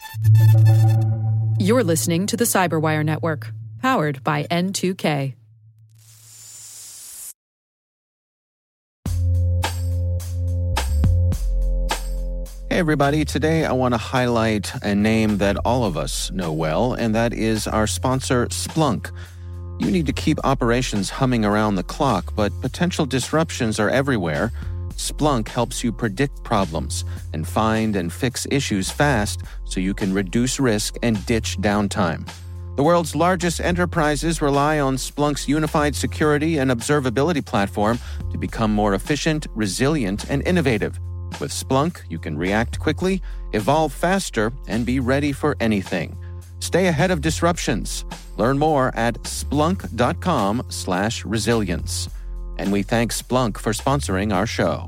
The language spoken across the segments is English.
You're listening to the Cyberwire Network, powered by N2K. Hey everybody, today I want to highlight a name that all of us know well, and that is our sponsor, Splunk. You need to keep operations humming around the clock, but potential disruptions are everywhere. Splunk helps you predict problems and find and fix issues fast so you can reduce risk and ditch downtime. The world's largest enterprises rely on Splunk's unified security and observability platform to become more efficient, resilient, and innovative. With Splunk, you can react quickly, evolve faster, and be ready for anything. Stay ahead of disruptions. Learn more at splunk.com/resilience. And we thank Splunk for sponsoring our show.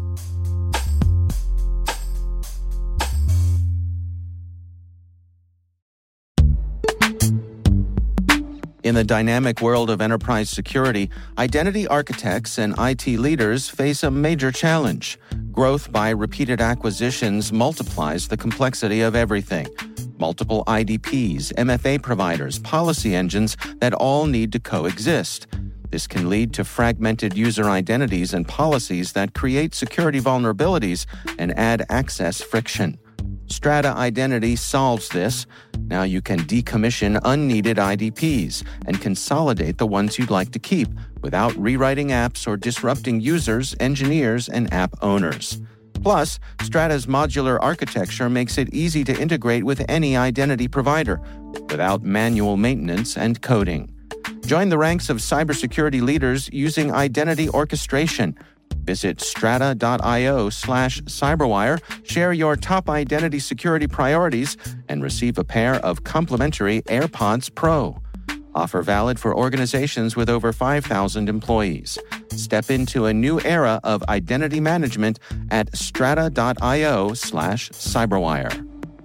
In the dynamic world of enterprise security, identity architects and IT leaders face a major challenge. Growth by repeated acquisitions multiplies the complexity of everything. Multiple IDPs, MFA providers, policy engines that all need to coexist. This can lead to fragmented user identities and policies that create security vulnerabilities and add access friction. Strata Identity solves this. Now you can decommission unneeded IDPs and consolidate the ones you'd like to keep without rewriting apps or disrupting users, engineers, and app owners. Plus, Strata's modular architecture makes it easy to integrate with any identity provider without manual maintenance and coding. Join the ranks of cybersecurity leaders using identity orchestration. Visit strata.io/cyberwire, share your top identity security priorities, and receive a pair of complimentary AirPods Pro. Offer valid for organizations with over 5,000 employees. Step into a new era of identity management at strata.io/cyberwire.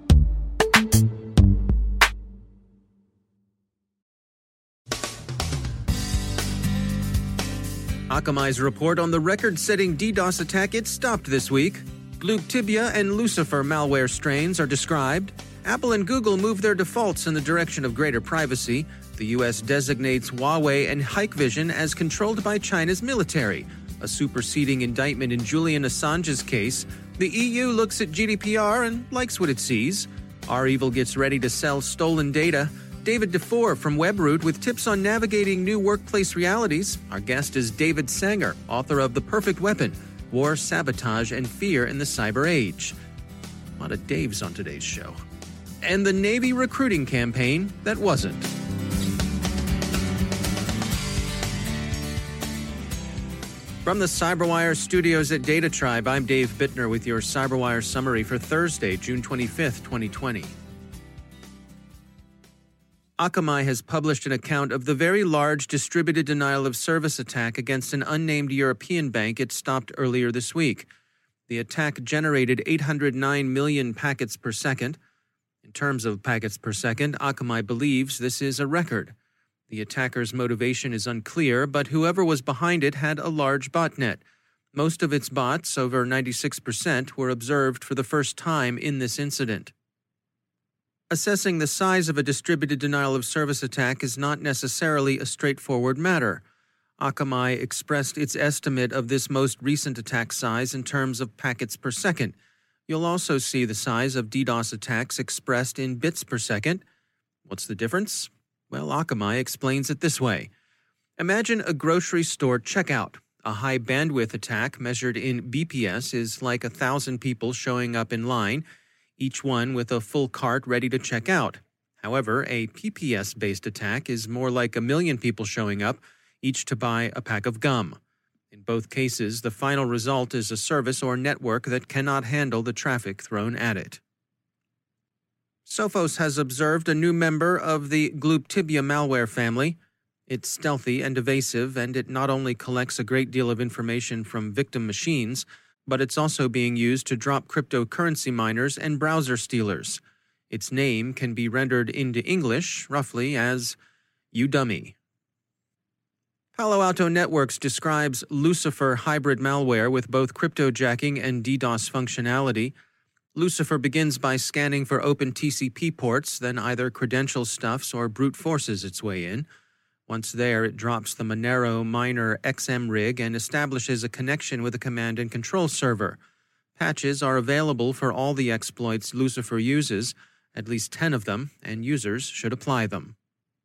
Akamai's report on the record-setting DDoS attack it stopped this week. Gluptibia and Lucifer malware strains are described. Apple and Google move their defaults in the direction of greater privacy. The U.S. designates Huawei and Hikvision as controlled by China's military, a superseding indictment in Julian Assange's case. The EU looks at GDPR and likes what it sees. REvil gets ready to sell stolen data. David DeFore from WebRoot with tips on navigating new workplace realities. Our guest is David Sanger, author of The Perfect Weapon, War, Sabotage, and Fear in the Cyber Age. A lot of Daves on today's show. And the Navy recruiting campaign that wasn't. From the CyberWire studios at Data Tribe, I'm Dave Bittner with your CyberWire summary for Thursday, June 25th, 2020. Akamai has published an account of the very large distributed denial of service attack against an unnamed European bank it stopped earlier this week. The attack generated 809 million packets per second. In terms of packets per second, Akamai believes this is a record. The attacker's motivation is unclear, but whoever was behind it had a large botnet. Most of its bots, over 96%, were observed for the first time in this incident. Assessing the size of a distributed denial of service attack is not necessarily a straightforward matter. Akamai expressed its estimate of this most recent attack size in terms of packets per second. You'll also see the size of DDoS attacks expressed in bits per second. What's the difference? Well, Akamai explains it this way. Imagine a grocery store checkout. A high bandwidth attack measured in BPS is like 1,000 people showing up in line, each one with a full cart ready to check out. However, a PPS-based attack is more like 1 million people showing up, each to buy a pack of gum. In both cases, the final result is a service or network that cannot handle the traffic thrown at it. Sophos has observed a new member of the Gluptibia malware family. It's stealthy and evasive, and it not only collects a great deal of information from victim machines, but it's also being used to drop cryptocurrency miners and browser stealers. Its name can be rendered into English, roughly, as "you dummy." Palo Alto Networks describes Lucifer hybrid malware with both cryptojacking and DDoS functionality. Lucifer begins by scanning for open TCP ports, then either credential stuffs or brute forces its way in. Once there, it drops the Monero Miner XM rig and establishes a connection with a command and control server. Patches are available for all the exploits Lucifer uses, at least 10 of them, and users should apply them.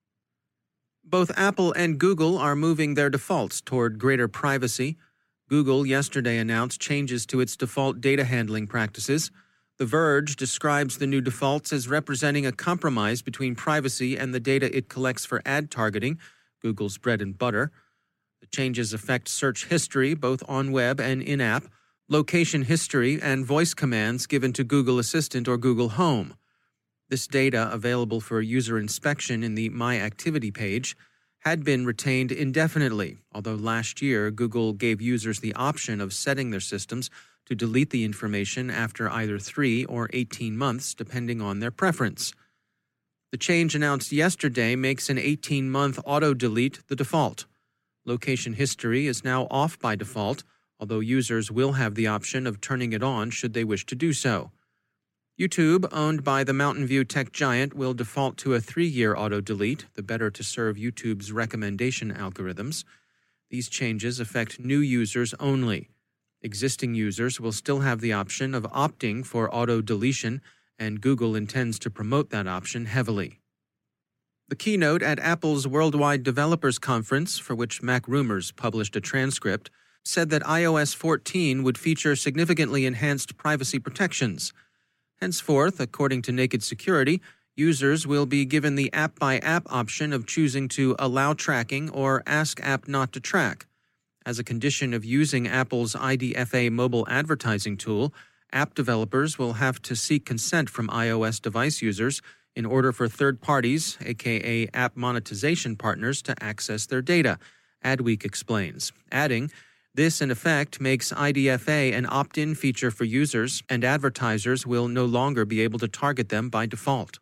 Both Apple and Google are moving their defaults toward greater privacy. Google yesterday announced changes to its default data handling practices. The Verge describes the new defaults as representing a compromise between privacy and the data it collects for ad targeting, Google's bread and butter. The changes affect search history, both on web and in-app, location history, and voice commands given to Google Assistant or Google Home. This data, available for user inspection in the My Activity page, had been retained indefinitely, although last year Google gave users the option of setting their systems to delete the information after either 3 or 18 months, depending on their preference. The change announced yesterday makes an 18-month auto-delete the default. Location history is now off by default, although users will have the option of turning it on should they wish to do so. YouTube, owned by the Mountain View tech giant, will default to a 3-year auto-delete, the better to serve YouTube's recommendation algorithms. These changes affect new users only. Existing users will still have the option of opting for auto-deletion, and Google intends to promote that option heavily. The keynote at Apple's Worldwide Developers Conference, for which MacRumors published a transcript, said that iOS 14 would feature significantly enhanced privacy protections. Henceforth, according to Naked Security, users will be given the app-by-app option of choosing to allow tracking or ask app not to track. As a condition of using Apple's IDFA mobile advertising tool, app developers will have to seek consent from iOS device users in order for third parties, aka app monetization partners, to access their data, Adweek explains, adding, "This, in effect, makes IDFA an opt-in feature for users, and advertisers will no longer be able to target them by default."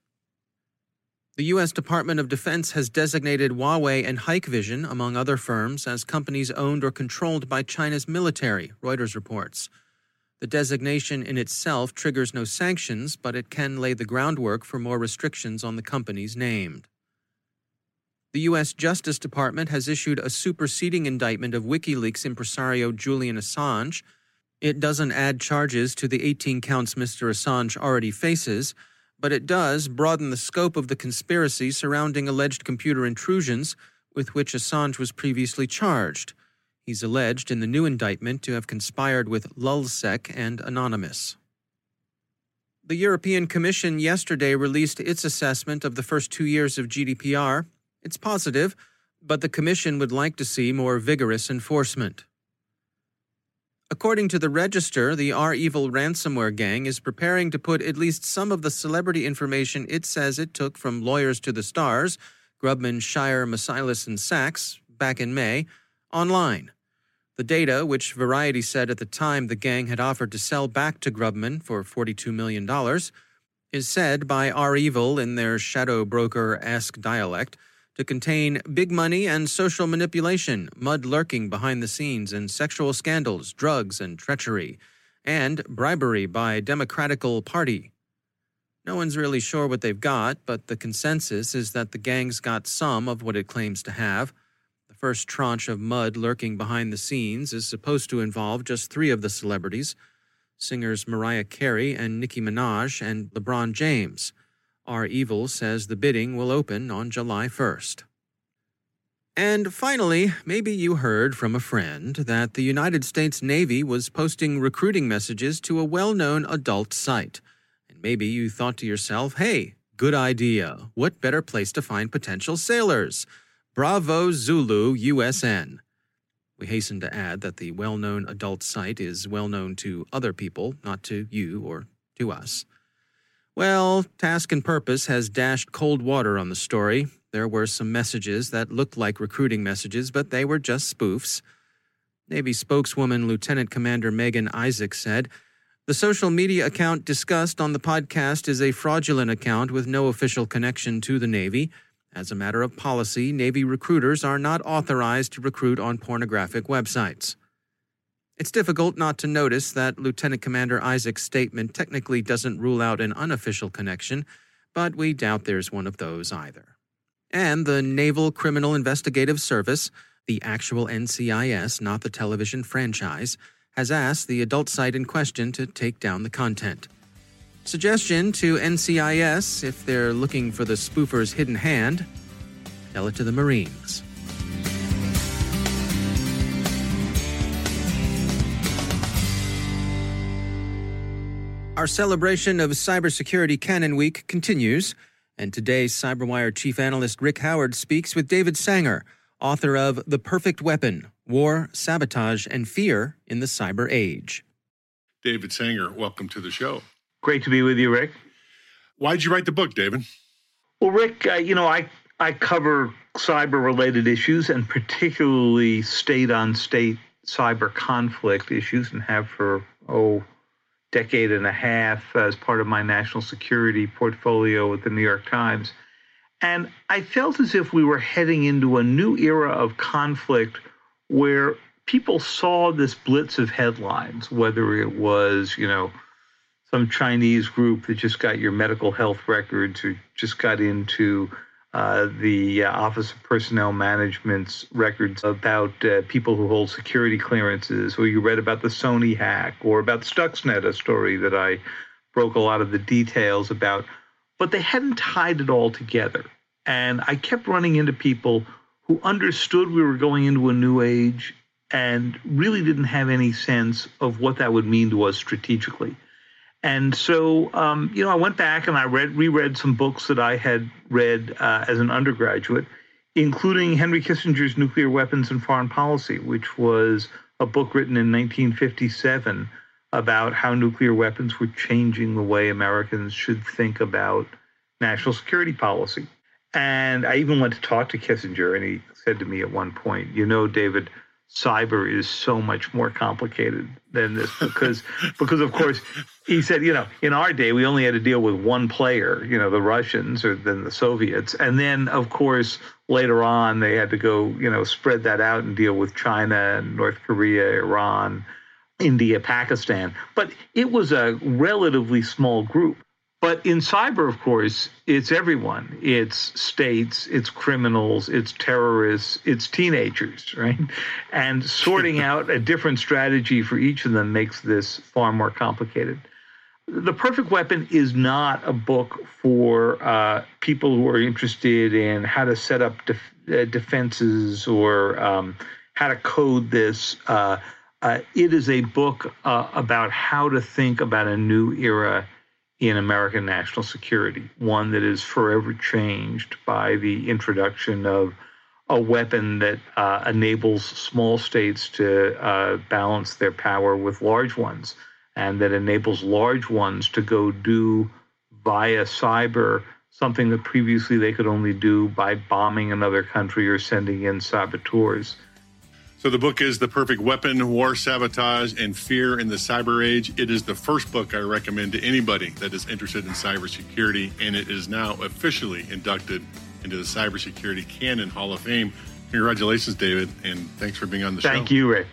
The U.S. Department of Defense has designated Huawei and Hikvision, among other firms, as companies owned or controlled by China's military, Reuters reports. The designation in itself triggers no sanctions, but it can lay the groundwork for more restrictions on the companies named. The U.S. Justice Department has issued a superseding indictment of WikiLeaks impresario Julian Assange. It doesn't add charges to the 18 counts Mr. Assange already faces, but it does broaden the scope of the conspiracy surrounding alleged computer intrusions with which Assange was previously charged. He's alleged in the new indictment to have conspired with Lulzsec and Anonymous. The European Commission yesterday released its assessment of the first 2 years of GDPR. It's positive, but the Commission would like to see more vigorous enforcement. According to the Register, the REvil ransomware gang is preparing to put at least some of the celebrity information it says it took from Lawyers to the Stars, Grubman, Shire, Masilis, and Sachs, back in May, online. The data, which Variety said at the time the gang had offered to sell back to Grubman for $42 million, is said by REvil in their shadow broker-esque dialect to contain big money and social manipulation, mud lurking behind the scenes, and sexual scandals, drugs, and treachery, and bribery by Democratical Party. No one's really sure what they've got, but the consensus is that the gang's got some of what it claims to have. The first tranche of mud lurking behind the scenes is supposed to involve just 3 of the celebrities, singers Mariah Carey and Nicki Minaj and LeBron James. REvil says the bidding will open on July 1st. And finally, maybe you heard from a friend that the United States Navy was posting recruiting messages to a well-known adult site. And maybe you thought to yourself, hey, good idea. What better place to find potential sailors? Bravo Zulu USN. We hasten to add that the well-known adult site is well-known to other people, not to you or to us. Well, Task and Purpose has dashed cold water on the story. There were some messages that looked like recruiting messages, but they were just spoofs. Navy spokeswoman Lieutenant Commander Megan Isaac said, "The social media account discussed on the podcast is a fraudulent account with no official connection to the Navy. As a matter of policy, Navy recruiters are not authorized to recruit on pornographic websites." It's difficult not to notice that Lieutenant Commander Isaac's statement technically doesn't rule out an unofficial connection, but we doubt there's one of those either. And the Naval Criminal Investigative Service, the actual NCIS, not the television franchise, has asked the adult site in question to take down the content. Suggestion to NCIS, if they're looking for the spoofer's hidden hand, tell it to the Marines. Our celebration of Cybersecurity Canon Week continues, and today's CyberWire chief analyst Rick Howard speaks with David Sanger, author of The Perfect Weapon: War, Sabotage, and Fear in the Cyber Age. David Sanger, welcome to the show. Great to be with you, Rick. Why'd you write the book, David? Well, Rick, I cover cyber-related issues and particularly state-on-state cyber conflict issues, and have for, decade and a half as part of my national security portfolio with the New York Times. And I felt as if we were heading into a new era of conflict where people saw this blitz of headlines, whether it was, some Chinese group that just got your medical health records or just got into the Office of Personnel Management's records about people who hold security clearances, or you read about the Sony hack, or about Stuxnet, a story that I broke a lot of the details about. But they hadn't tied it all together. And I kept running into people who understood we were going into a new age and really didn't have any sense of what that would mean to us strategically. And so, I went back and I reread some books that I had read as an undergraduate, including Henry Kissinger's Nuclear Weapons and Foreign Policy, which was a book written in 1957 about how nuclear weapons were changing the way Americans should think about national security policy. And I even went to talk to Kissinger, and he said to me at one point, David, cyber is so much more complicated than this because of course, he said, in our day, we only had to deal with one player, the Russians or then the Soviets. And then, of course, later on, they had to go, spread that out and deal with China and North Korea, Iran, India, Pakistan. But it was a relatively small group. But in cyber, of course, it's everyone. It's states, it's criminals, it's terrorists, it's teenagers, right? And sorting out a different strategy for each of them makes this far more complicated. The Perfect Weapon is not a book for people who are interested in how to set up defenses or how to code this. It is a book about how to think about a new era in American national security, one that is forever changed by the introduction of a weapon that enables small states to balance their power with large ones, and that enables large ones to go do via cyber something that previously they could only do by bombing another country or sending in saboteurs. So the book is The Perfect Weapon: War, Sabotage, and Fear in the Cyber Age. It is the first book I recommend to anybody that is interested in cybersecurity, and it is now officially inducted into the Cybersecurity Canon Hall of Fame. Congratulations, David, and thanks for being on the show. Thank you, Rick.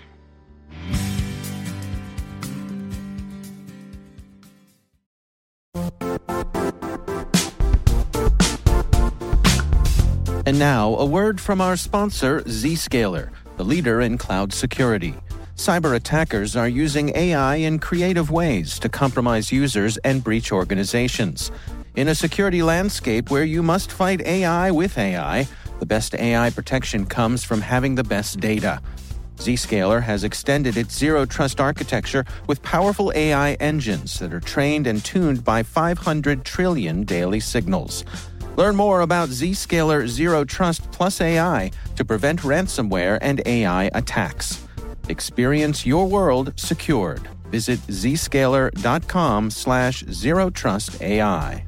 And now, a word from our sponsor, Zscaler, the leader in cloud security. Cyber attackers are using AI in creative ways to compromise users and breach organizations. In a security landscape where you must fight AI with AI, the best AI protection comes from having the best data. Zscaler has extended its zero-trust architecture with powerful AI engines that are trained and tuned by 500 trillion daily signals. Learn more about Zscaler Zero Trust Plus AI to prevent ransomware and AI attacks. Experience your world secured. Visit zscaler.com/zerotrustai.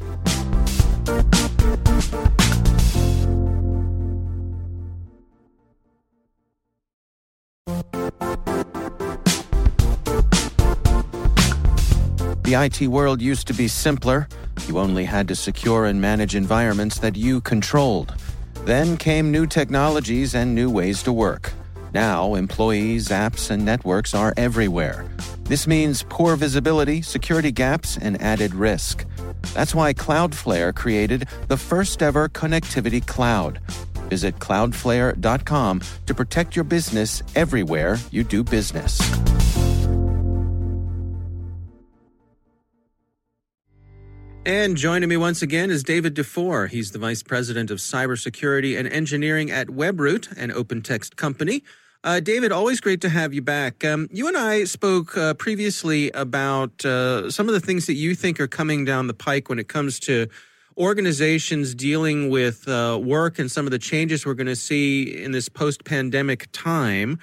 The IT world used to be simpler. You only had to secure and manage environments that you controlled. Then came new technologies and new ways to work. Now, employees, apps, and networks are everywhere. This means poor visibility, security gaps, and added risk. That's why Cloudflare created the first-ever connectivity cloud. Visit cloudflare.com to protect your business everywhere you do business. And joining me once again is David Dufour. He's the Vice President of Cybersecurity and Engineering at WebRoot, an open text company. David, always great to have you back. You and I spoke previously about some of the things that you think are coming down the pike when it comes to organizations dealing with work and some of the changes we're going to see in this post-pandemic time.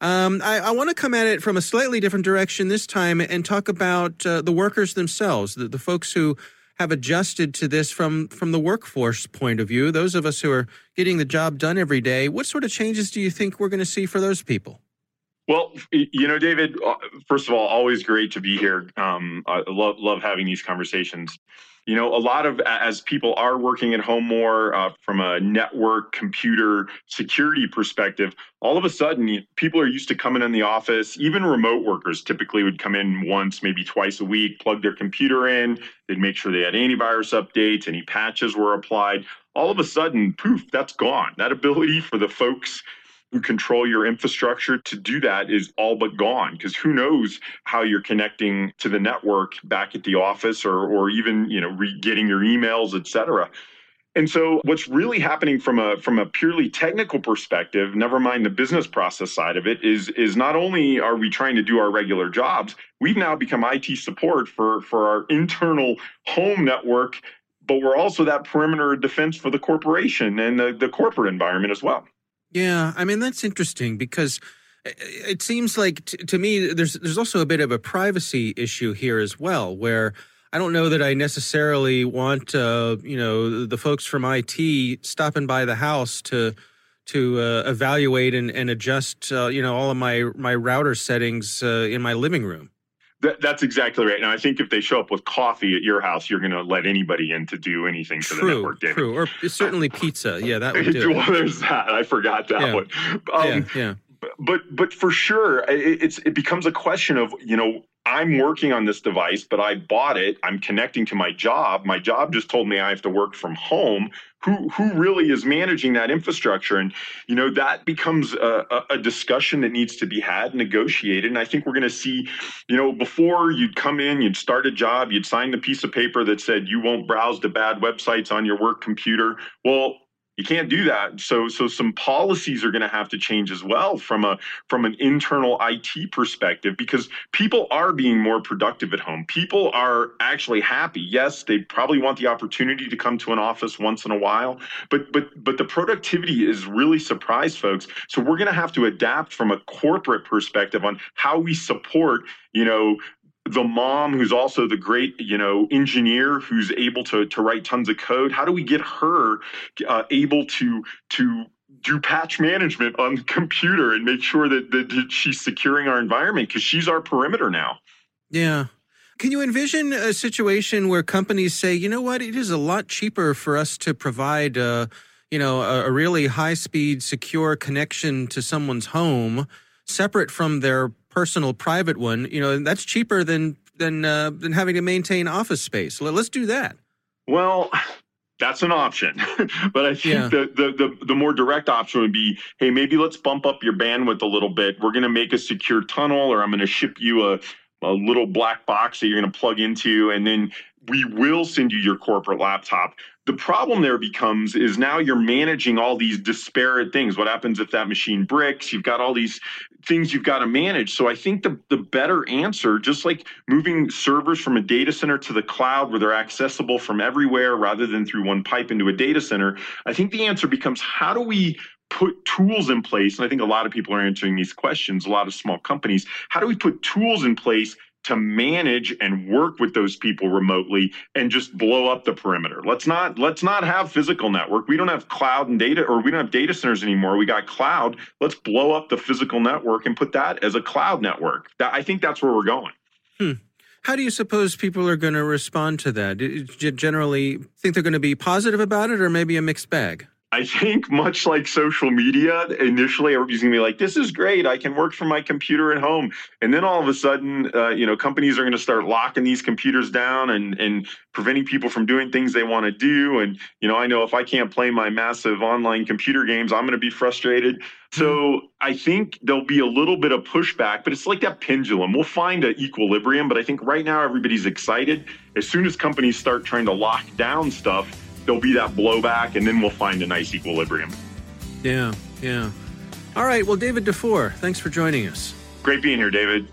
I want to come at it from a slightly different direction this time and talk about the workers themselves, the folks who have adjusted to this from the workforce point of view, those of us who are getting the job done every day. What sort of changes do you think we're going to see for those people? Well, David, first of all, always great to be here. I love having these conversations. A lot of, as people are working at home more from a network, computer, security perspective, all of a sudden, people are used to coming in the office. Even remote workers typically would come in once, maybe twice a week, plug their computer in. They'd make sure they had antivirus updates, any patches were applied. All of a sudden, poof, that's gone. That ability for the folks who control your infrastructure to do that is all but gone, because who knows how you're connecting to the network back at the office or even getting your emails, et cetera. And so what's really happening from a purely technical perspective, never mind the business process side of it, is not only are we trying to do our regular jobs, we've now become IT support for our internal home network, but we're also that perimeter defense for the corporation and the corporate environment as well. Yeah, I mean, that's interesting because it seems like to me there's also a bit of a privacy issue here as well, where I don't know that I necessarily want the folks from IT stopping by the house to evaluate and adjust all of my router settings in my living room. That's exactly right. Now, I think if they show up with coffee at your house, you're going to let anybody in to do anything to the network, David. True, or certainly pizza. Yeah, that would do. Well, there's that. I forgot that one. Yeah. But for sure, it becomes a question of, I'm working on this device, but I bought it. I'm connecting to my job. My job just told me I have to work from home. Who really is managing that infrastructure? And, that becomes a discussion that needs to be had, negotiated. And I think we're going to see, before you'd come in, you'd start a job, you'd sign the piece of paper that said you won't browse to bad websites on your work computer. Well, you can't do that. So some policies are going to have to change as well from an internal IT perspective, because people are being more productive at home. People are actually happy. Yes, they probably want the opportunity to come to an office once in a while, but the productivity is really surprised folks. So we're going to have to adapt from a corporate perspective on how we support, the mom who's also the great, engineer who's able to write tons of code. How do we get her able to do patch management on the computer and make sure that she's securing our environment, because she's our perimeter now? Yeah. Can you envision a situation where companies say, you know what, it is a lot cheaper for us to provide a really high-speed, secure connection to someone's home, separate from their personal private one, and that's cheaper than having to maintain office space. Let's do that. Well, that's an option. But I think the more direct option would be, hey, maybe let's bump up your bandwidth a little bit. We're going to make a secure tunnel, or I'm going to ship you a little black box that you're going to plug into, and then we will send you your corporate laptop. The problem there becomes is now you're managing all these disparate things. What happens if that machine breaks? You've got all these things you've got to manage. So I think the better answer, just like moving servers from a data center to the cloud where they're accessible from everywhere rather than through one pipe into a data center, I think the answer becomes, how do we put tools in place? And I think a lot of people are answering these questions, a lot of small companies. How do we put tools in place to manage and work with those people remotely and just blow up the perimeter? Let's not have physical network. We don't have cloud and data, or we don't have data centers anymore. We got cloud. Let's blow up the physical network and put that as a cloud network. I think that's where we're going. How do you suppose people are going to respond to that? Do you generally think they're going to be positive about it, or maybe a mixed bag? I think much like social media, initially everybody's going to be like, this is great. I can work from my computer at home. And then all of a sudden, companies are going to start locking these computers down and preventing people from doing things they want to do. And, I know if I can't play my massive online computer games, I'm going to be frustrated. So I think there'll be a little bit of pushback, but it's like that pendulum. We'll find an equilibrium. But I think right now everybody's excited. As soon as companies start trying to lock down stuff, there'll be that blowback, and then we'll find a nice equilibrium. Yeah. All right. Well, David Dufour, thanks for joining us. Great being here, David.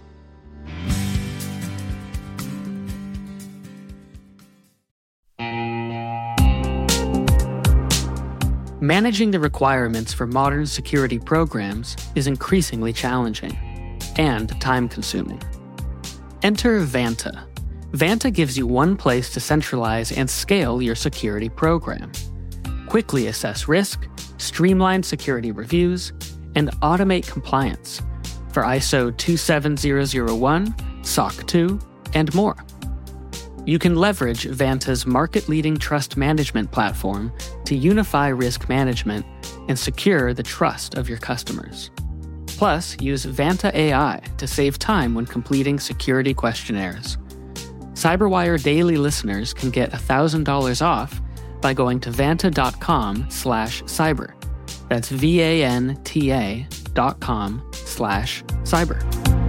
Managing the requirements for modern security programs is increasingly challenging and time-consuming. Enter Vanta. Vanta gives you one place to centralize and scale your security program. Quickly assess risk, streamline security reviews, and automate compliance for ISO 27001, SOC 2, and more. You can leverage Vanta's market-leading trust management platform to unify risk management and secure the trust of your customers. Plus, use Vanta AI to save time when completing security questionnaires. CyberWire Daily listeners can get $1,000 off by going to vanta.com/cyber. That's VANTA.com/cyber.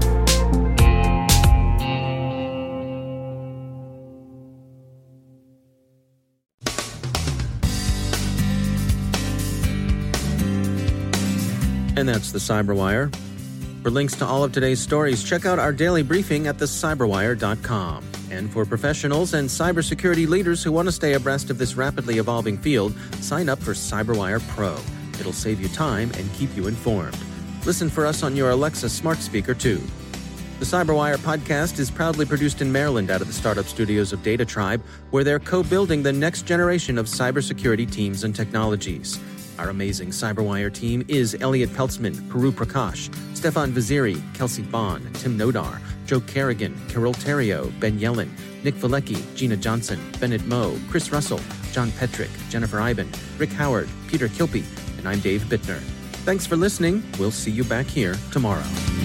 And that's the CyberWire. For links to all of today's stories, check out our daily briefing at thecyberwire.com. And for professionals and cybersecurity leaders who want to stay abreast of this rapidly evolving field, sign up for CyberWire Pro. It'll save you time and keep you informed. Listen for us on your Alexa smart speaker, too. The CyberWire podcast is proudly produced in Maryland out of the startup studios of Data Tribe, where they're co-building the next generation of cybersecurity teams and technologies. Our amazing CyberWire team is Elliot Peltzman, Puru Prakash, Stefan Vaziri, Kelsey Bond, Tim Nodar, Joe Kerrigan, Carol Terrio, Ben Yellen, Nick Valecki, Gina Johnson, Bennett Moe, Chris Russell, John Petrick, Jennifer Iben, Rick Howard, Peter Kilpie, and I'm Dave Bittner. Thanks for listening. We'll see you back here tomorrow.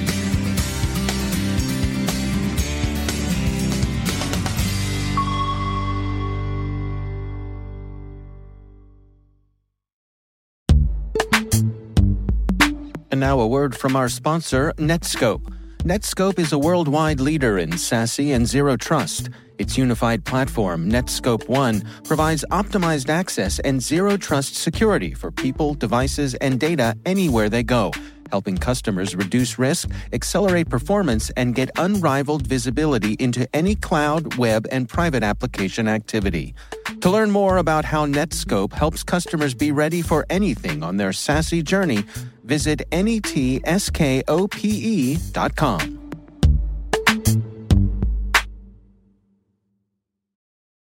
And now a word from our sponsor, Netskope. Netskope is a worldwide leader in SASE and Zero Trust. Its unified platform, Netskope One, provides optimized access and Zero Trust security for people, devices, and data anywhere they go, helping customers reduce risk, accelerate performance, and get unrivaled visibility into any cloud, web, and private application activity. To learn more about how Netskope helps customers be ready for anything on their SASE journey, visit netskope.com.